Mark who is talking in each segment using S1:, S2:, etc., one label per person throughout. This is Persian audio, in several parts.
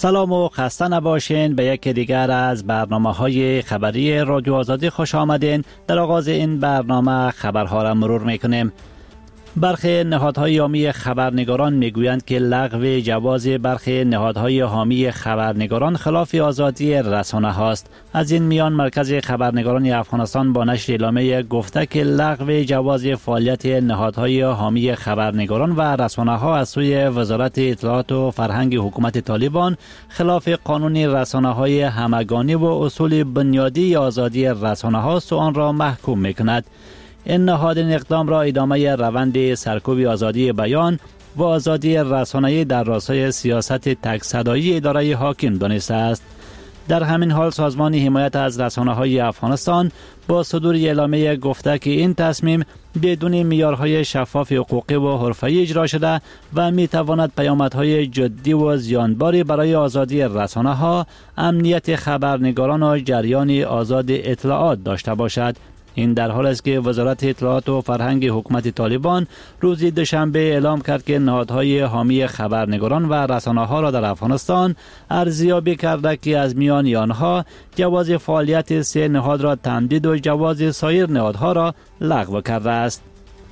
S1: سلام و خسته نباشین. به یک دیگر از برنامه‌های خبری رادیو آزادی خوش آمدین. در آغاز این برنامه خبرها را مرور میکنیم. برخی نهادهای حامی خبرنگاران میگویند که لغو جواز برخی نهادهای حامی خبرنگاران خلاف آزادی رسانه هاست. از این میان مرکز خبرنگاران افغانستان با نشر اعلامیه گفته که لغو جواز فعالیت نهادهای حامی خبرنگاران و رسانه ها از سوی وزارت اطلاعات و فرهنگ حکومت طالبان خلاف قانون رسانه های همگانی و اصول بنیادی آزادی رسانه هاست و آن را محکوم میکند. این نهاد این اقدام را ادامه روند سرکوب آزادی بیان و آزادی رسانه‌ای در راستای سیاست تک صدایی اداره حاکم دانسته است. در همین حال سازمان حمایت از رسانه‌های افغانستان با صدور اعلامیه گفته که این تصمیم بدون معیارهای شفاف حقوقی و حرفه‌ای اجرا شده و می‌تواند پیامدهای جدی و زیانباری برای آزادی رسانه‌ها، امنیت خبرنگاران و جریان آزاد اطلاعات داشته باشد. این در حال است که وزارت اطلاعات و فرهنگ حکومت طالبان روز دوشنبه اعلام کرد که نهادهای حامی خبرنگاران و رسانه‌ها را در افغانستان ارزیابی کرده که از میان آنها جواز فعالیت 3 نهاد را تمدید و جواز سایر نهادها را لغو کرده است.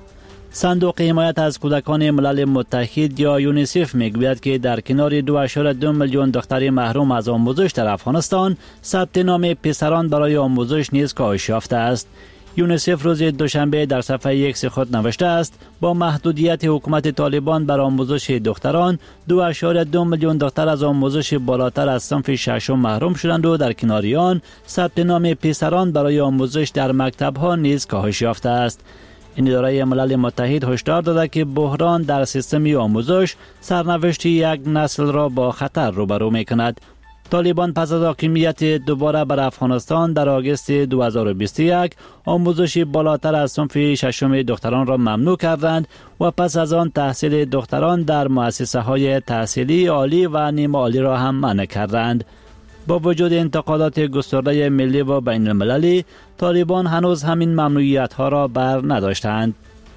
S1: صندوق حمایت از کودکان ملل متحد یا یونیسف میگوید که در کنار 2.2 میلیون دختر محروم از آموزش در افغانستان، ثبت نام پسران برای آموزش نیز کاهش یافته است. یونیسف روز دوشنبه در صفحه ایکس خود نوشته است با محدودیت حکومت طالبان بر آموزش دختران، 2.2 میلیون دختر از آموزش بالاتر از صنف ششم محروم شدند و در کنار آن ثبت نام پسران برای آموزش در مکتب‌ها نیز کاهش یافته است. این اداره ملل متحد هشدار داده که بحران در سیستم آموزش سرنوشت یک نسل را با خطر روبرو می‌کند. طالبان پس از حاکمیت دوباره بر افغانستان در آگوست 2021 آموزش بالاتر از صنف ششم دختران را ممنوع کردند و پس از آن تحصیل دختران در مؤسسه‌های تحصیلی عالی و نیمه عالی را هم منع کردند. با وجود انتقادات گسترده ملی و بین المللی، طالبان هنوز همین ممنوعیت‌ها را بر نداشتند.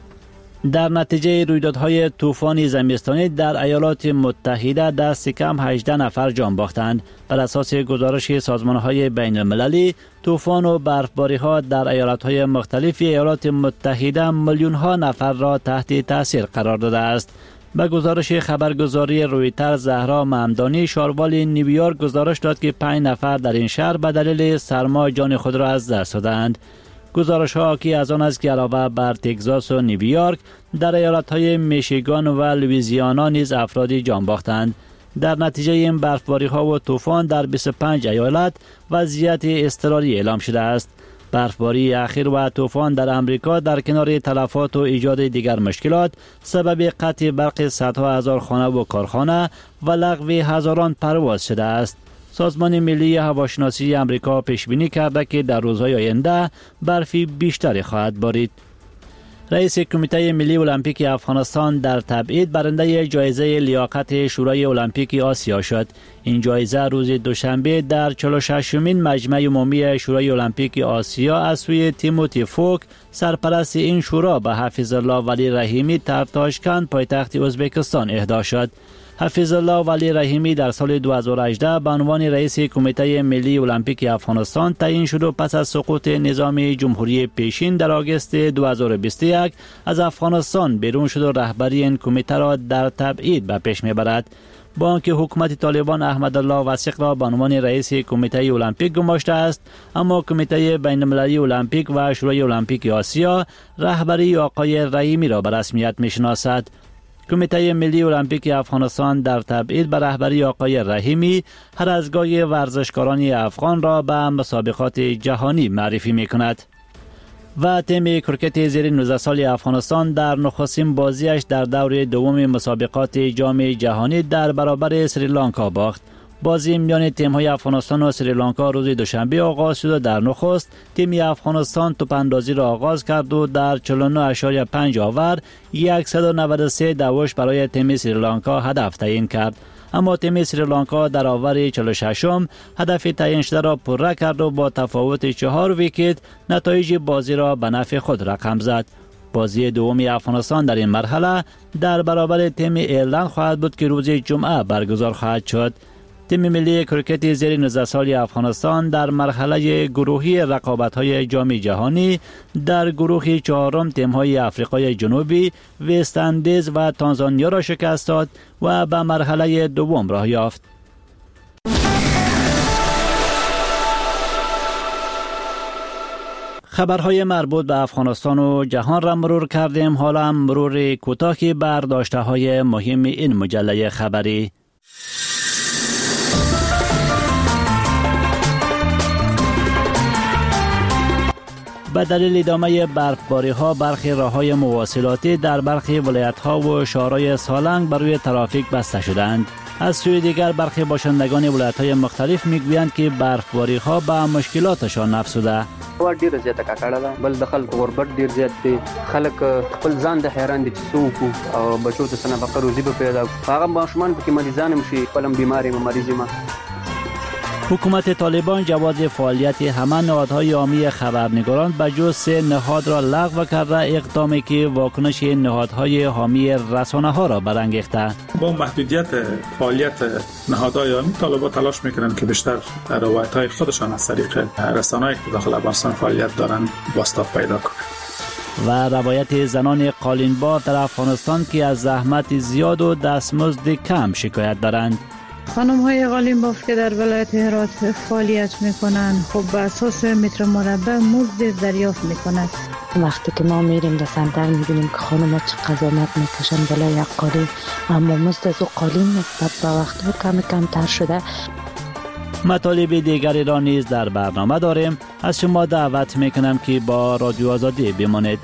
S1: در نتیجه رویدادهای طوفان زمستانی در ایالات متحده دست کم 18 نفر جان باختند. بر اساس گزارش سازمان‌های بین المللی، طوفان و برفباری‌ها در ایالت‌های مختلف ایالات متحده میلیون‌ها نفر را تحت تاثیر قرار داده است. به گزارش خبرگزاری رویترز، زهرا ممدانی شاروال نیویورک گزارش داد که 5 نفر در این شهر به دلیل سرما جان خود را از دست دادند. گزارش ها حاکی از آن است که علاوه بر تگزاس و نیویورک، در ایالت‌های میشیگان و لوئیزیانا نیز افرادی جان باختند. در نتیجه این برفباری ها و طوفان در 25 ایالت وضعیت اضطراری اعلام شده است. برفباری اخیر و طوفان در امریکا در کنار تلفات و ایجاد دیگر مشکلات سبب قطع برق صدها هزار خانه و کارخانه و لغو هزاران پرواز شده است. سازمان ملی هواشناسی امریکا پیش بینی کرده که در روزهای آینده برفی بیشتری خواهد بارید. رئیس کمیته ملی المپیک افغانستان در تبعید برنده جایزه لیاقت شورای المپیک آسیا شد. این جایزه روز دوشنبه در 46مین مجمع عمومی شورای المپیک آسیا از سوی تیموتی فوک، سرپرست این شورا، به حفیظ الله ولی رحیمی در تاشکند پایتخت ازبکستان اهدا شد. حفیظ الله ولی رحیمی در سال 2018 به عنوان رئیس کمیته ملی المپیک افغانستان تعیین شد و پس از سقوط نظام جمهوری پیشین در آگوست 2021 از افغانستان بیرون شد و رهبری این کمیته را در تبعید به پیش میبرد. با آنکه حکومت طالبان احمدالله وثیق را به عنوان رئیس کمیته المپیک گماشته است، اما کمیته بین المللی المپیک و شورای المپیک آسیا رهبری آقای رحیمی را به رسمیت میشناسد. کمیته ملی المپیک افغانستان در تبعید به رهبری آقای رحیمی هر از گاهی ورزشکاران افغان را به مسابقات جهانی معرفی می‌کند. و تیم کرکت زیر 19 سال افغانستان در نخستین بازیش در دور دوم مسابقات جام جهانی در برابر سریلانکا باخت. بازی میان تیم‌های افغانستان و سریلانکا روز دوشنبه آغاز شد و در نخست تیم افغانستان توپ‌اندازی را آغاز کرد و در 49.5 آور 193 دوش برای تیم سریلانکا هدف تعیین کرد. اما تیم سریلانکا در آور 46م هدف تعیین شده را پره کرد و با تفاوت 4 ویکت نتایج بازی را به نفع خود رقم زد. بازی دومی افغانستان در این مرحله در برابر تیم ایرلند خواهد بود که روز جمعه برگزار خواهد شد. تیم ملی کریکت زیر 19 سالی افغانستان در مرحله گروهی رقابت‌های جام جهانی در گروه چهارم تیم‌های آفریقای جنوبی، وست اندیز و تانزانیا را شکست داد و به مرحله دوم راه یافت. خبرهای مربوط به افغانستان و جهان را مرور کردیم. حالا هم مرور کوتاهی بر داشته‌های مهم این مجله خبری. به دلیل ادامه برفباری‌ها برخی راه‌های مواصلاتی در برخی ولایت‌ها و شهرهای سالنگ بر روی ترافیک بسته شدند. از سوی دیگر برخی باشندگان ولایت‌های مختلف می‌گویند که برفباری‌ها به مشکلاتشان افزوده.
S2: ور ډیره زیاته ککړه ده، بل د خلکو غربت ډیر زیات دی، خلک خپل ځان د حیران دي چې څه وکړو او بچو ته څه نفقه روزي به پیدا کړو، هغه ماشومان پکې مریضان هم شي، خپل هم بیمار یم مریض یم.
S1: حکومت طالبان جواز فعالیت همه نهادهای عامی خبرنگاران به جز 3 نهاد را لغو کرده، اقدامی که واکنش نهادهای حامی رسانه‌ها را برانگیخته.
S3: با محدودیت فعالیت نهادهای عامی، طالبان تلاش میکنند که بیشتر روایت‌های خودشان از طریق رسانه‌ای که داخل افغانستان فعالیت دارند بازتاب پیدا کنند.
S1: و روایت زنان قالین‌بار در افغانستان که از زحمت زیاد و دستمزد کم شکایت دارند.
S4: خانم های قالین باف که در ولایت هرات فعالیت میکنند، خب به اساس متر مربع مزد دریافت میکنند.
S5: وقتی که ما میریم در سنتر میبینیم که خانم ها چه قضاوت میکشن بلا یک قالین، اما مزد از او قالین نسبت به وقت کم کمتر شده.
S1: مطالب دیگری را نیز در برنامه داریم. از شما دعوت میکنم که با رادیو آزادی بمانید.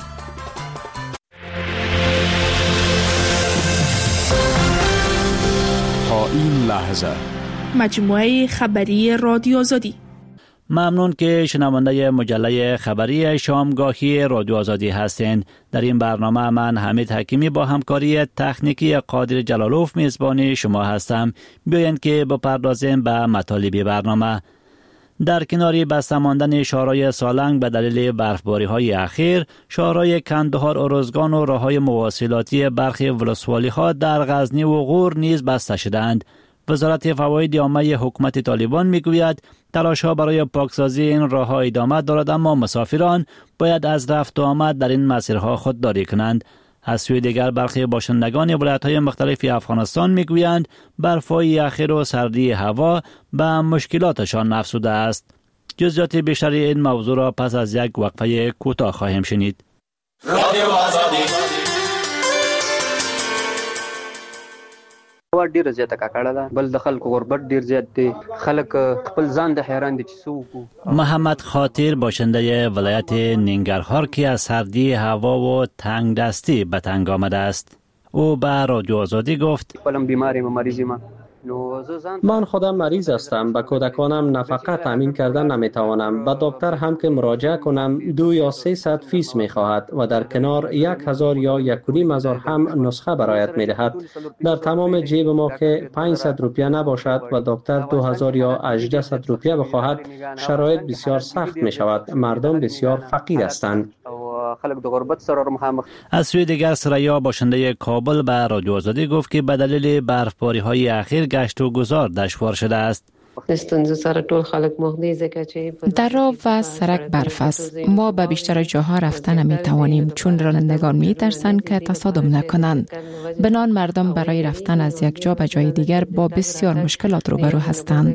S6: این لحظه
S7: مجموعه خبری رادیو آزادی.
S1: ممنون که شنونده مجله خبری شامگاهی رادیو آزادی هستین. در این برنامه من حمید حکیمی با همکاری تکنیکی قادر جلالوف میزبان شما هستم. بیایید که بپردازیم به مطالب برنامه. در کناری بسته ماندن شهرهای سالنگ به دلیل برفباری‌های اخیر، شهرهای کندهار، ارزگان و راههای مواصلاتی برخی ولسوالی‌ها در غزنی و غور نیز بسته شدند. وزارت فواید عامه حکومت طالبان میگوید تلاش‌ها برای پاکسازی این راه‌ها ادامه دارد، اما مسافران باید از رفت و آمد در این مسیرها خودداری کنند. از سوی دیگر برخی باشندگان ولایت‌های مختلف افغانستان میگویند برف‌های اخیر و سردی هوا به مشکلاتشان افزوده است. جزئیات بیشتر این موضوع را پس از یک وقفه کوتاه خواهیم شنید.
S2: ور ډیره زیاته ککړه ده، بل د خلکو غربت ډیر زیات دی، خلک خپل ځان د حیران دي چې څه وکړو.
S1: محمد خاطر باشنده ولایت ننگرهار که از سردی هوا و تنگ دستی به تنگ آمده است، او به رادیو آزادی گفت
S2: خپلم بیمار یم مریض یم.
S8: من خودم مریض هستم، به کودکانم نفقه تامین کردن نمیتوانم، به دکتر هم که مراجعه کنم 2 یا 300 فیس میخواهد و در کنار 1000 یا 1500 هم نسخه برایت میدهد. در تمام جیب ما که 500 روپیه نباشد و دکتر 2000 یا 1800 روپیه بخواهد، شرایط بسیار سخت می شود. مردم بسیار فقیر هستند.
S1: از سوی دیگر سریا باشنده کابل به رادیو آزادی گفت که به دلیل برفباری‌های اخیر گشت و گذار دشوار شده است.
S9: در راه و سرک برف است. ما به بیشتر جاها رفتن نمی توانیم چون رانندگان می ترسند که تصادم نکنند. بنان مردم برای رفتن از یک جا به جای دیگر با بسیار مشکلات روبرو هستند.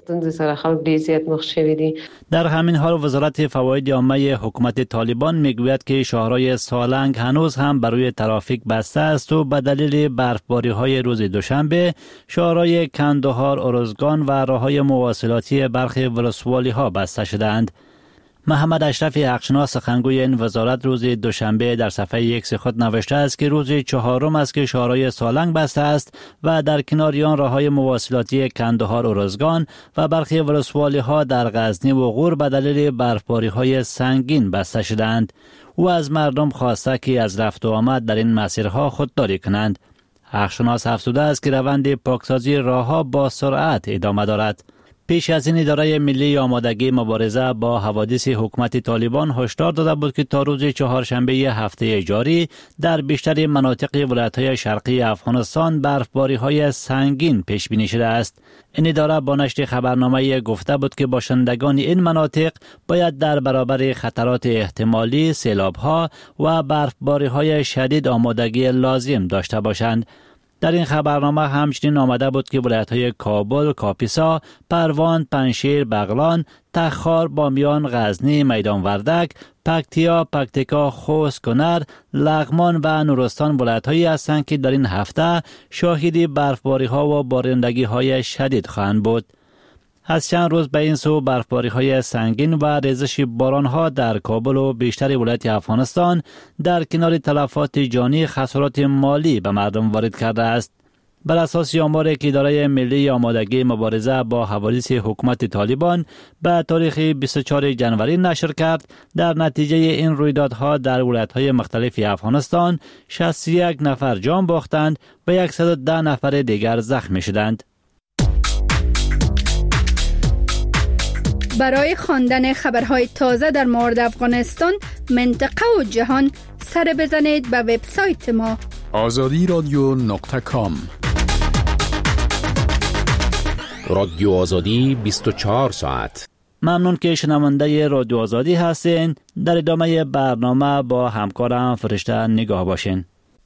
S1: در همین حال وزارت فواید عامه حکومت طالبان میگوید که شهرهای سالنگ هنوز هم بروی ترافیک بسته است و به دلیل برفباری‌های روز دوشنبه شهرهای کندهار، ارزگان و راههای مواصلاتی برخی ولسوالی‌ها بسته شدند. محمد اشرف حقشناس سخنگوی این وزارت روز دوشنبه در صفحه ایکس خود نوشته است که روز چهارم است که شهرهای سالنگ بسته است و در کنار آن راههای مواصلاتی کندهار، ارزگان و برخی ولسوالی‌ها در غزنی و غور به دلیل برفباری‌های سنگین بسته شدند. او از مردم خواسته که از رفت و آمد در این مسیرها خودداری کنند. حقشناس افزوده است که روند پاکسازی راه‌ها با سرعت ادامه دارد. پیش از این اداره ملی آمادگی مبارزه با حوادث حکومت طالبان هشدار داده بود که تا روز چهارشنبه هفته جاری در بیشتر مناطق ولایت‌های شرقی افغانستان برفباری‌های سنگین پیش بینی شده است. این اداره با نشر خبرنامه گفته بود که باشندگان این مناطق باید در برابر خطرات احتمالی سیلاب‌ها و برفباری‌های شدید آمادگی لازم داشته باشند. در این خبرنامه همچنین آمده بود که ولایت‌های کابل، کاپیسا، پروان، پنشیر، بغلان، تخار، بامیان، غزنی، میدان وردک، پکتیا، پکتیکا، خوست، کنر، لغمان و نورستان ولایت‌هایی هستند که در این هفته شاهد برفباری‌ها و بارندگی‌های شدید خواهند بود. از چند روز به این سو برفباری‌های سنگین و ریزش باران‌ها در کابل و بیشتر ولایت افغانستان در کنار تلفات جانی خسارات مالی به مردم وارد کرده است. بر اساس آماری که اداره ملی آمادگی مبارزه با حوادث حکومت طالبان به تاریخ 24 جنوری نشر کرد، در نتیجه این رویدادها در ولایت‌های مختلف افغانستان 61 نفر جان باختند و 110 نفر دیگر زخمی شدند.
S10: برای خواندن خبرهای تازه در مورد افغانستان، منطقه و جهان سر بزنید به وبسایت ما
S6: azadiradio.com.
S11: رادیو آزادی 24 ساعت.
S1: ممنون که شنونده رادیو آزادی هستین. در ادامه برنامه با همکارم فرشته نگاه باشین.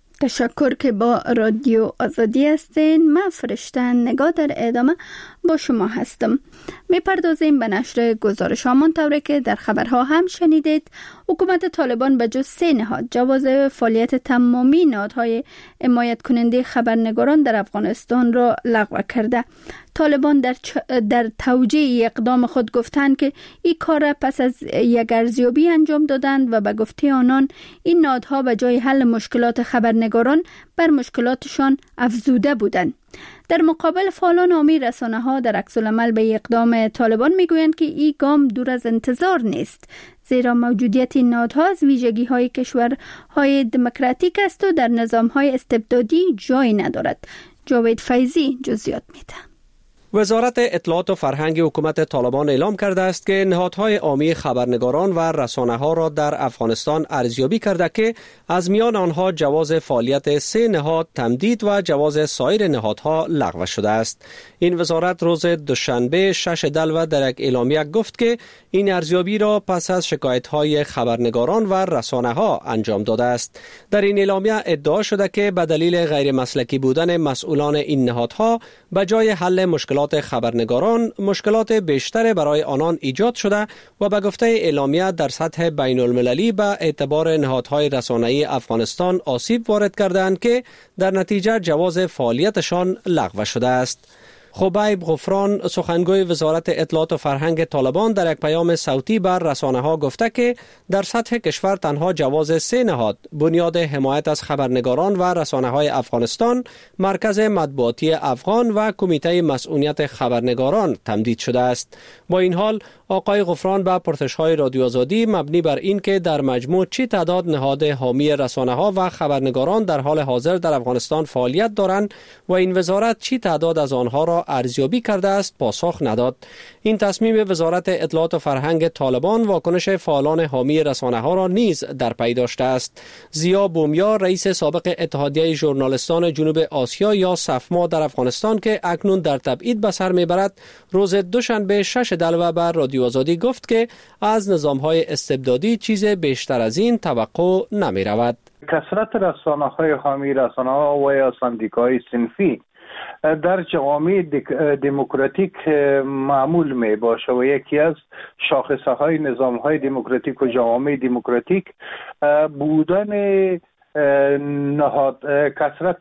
S10: تشکر که با رادیو آزادی هستین. من فرشته نگاه در ادامه با شما هستم. میپردازیم به نشر گزارش ها منطوری که در خبرها هم شنیدید. حکومت طالبان به جز 3 نهاد جواز فعالیت تمامی نهادهای حمایت کننده خبرنگاران در افغانستان را لغو کرده. طالبان در توجیه اقدام خود گفتند که این کار را پس از یک ارزیابی انجام دادند و به گفته آنان این نهادها به جای حل مشکلات خبرنگاران بر مشکلاتشان افزوده بودند. در مقابل فعالان حامی رسانه‌ها در عکس‌العمل به اقدام طالبان میگویند که این گام دور از انتظار نیست، زیرا موجودیت این نهادها از ویژگی‌های کشورهای دموکراتیک است و در نظام‌های استبدادی جای ندارد. جاوید فیضی جزئیات میده.
S8: وزارت اطلاعات و فرهنگ حکومت طالبان اعلام کرده است که نهادهای عامی خبرنگاران و رسانه‌ها را در افغانستان ارزیابی کرده که از میان آنها جواز فعالیت 3 نهاد تمدید و جواز سایر نهادها لغو شده است. این وزارت روز دوشنبه 6 دلو در یک اعلامیه گفت که این ارزیابی را پس از شکایت‌های خبرنگاران و رسانه‌ها انجام داده است. در این اعلامیه ادعا شده که به دلیل غیر مسلکی بودن مسئولان این نهادها به جای حل مشکلات خبرنگاران مشکلات بیشتر برای آنان ایجاد شده و به گفته اعلامیه در سطح بین المللی به اعتبار نهادهای رسانه‌ای افغانستان آسیب وارد کردند که در نتیجه جواز فعالیتشان لغو شده است. خبیب غفران سخنگوی وزارت اطلاعات و فرهنگ طالبان در یک پیام صوتی بر رسانه‌ها گفته که در سطح کشور تنها جواز 3 نهاد بنیاد حمایت از خبرنگاران و رسانه‌های افغانستان، مرکز مطبوعاتی افغان و کمیته مسئولیت خبرنگاران تمدید شده است. با این حال آقای غفران به پرسش‌های رادیو آزادی مبنی بر این که در مجموع چی تعداد نهاد حامی رسانه‌ها و خبرنگاران در حال حاضر در افغانستان فعالیت دارند و این وزارت چی تعداد از آنها را ارزیابی کرده است پاسخ نداد. این تصمیم وزارت اطلاعات و فرهنگ طالبان واکنش فعالان حامی رسانه‌ها را نیز در پی داشته است. ضیا بومیا رئیس سابق اتحادیه ژورنالیستان جنوب آسیا یا صفما در افغانستان که اکنون در تبعید به سر میبرد، روز دوشنبه 6 دلو بر رادیو آزادی گفت که از نظام‌های استبدادی چیز بیشتر از این توقع نمی‌رود.
S12: کثرت رسانه‌های حامی رسانه‌ها و یا سندیکاهای صنفی در جوامع دموکراتیک معمول می باشه و یکی از شاخصه های نظام های دموکراتیک و جوامع دموکراتیک بودن کثرت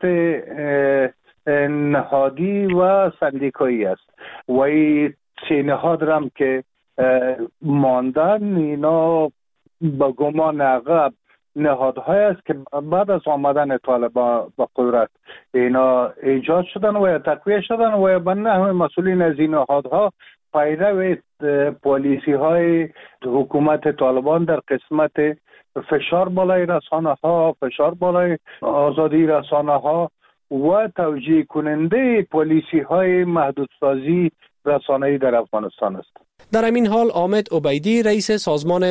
S12: نهادی و سندیکایی است و این 3 نهاد هم که ماندن اینا با گمان عقب نهادهای است که بعد از آمدن طالبان به قدرت اینا ایجاد شدن و تقویه شدن و به نحو مسئولین از این نهادها پیرو پالیسی های حکومت طالبان در قسمت فشار بالای رسانه ها، فشار بالای آزادی رسانه ها و توجیه کننده پالیسی های محدودسازی رسانه‌ای در افغانستان است.
S8: در همین حال حامد عبیدی رئیس سازمان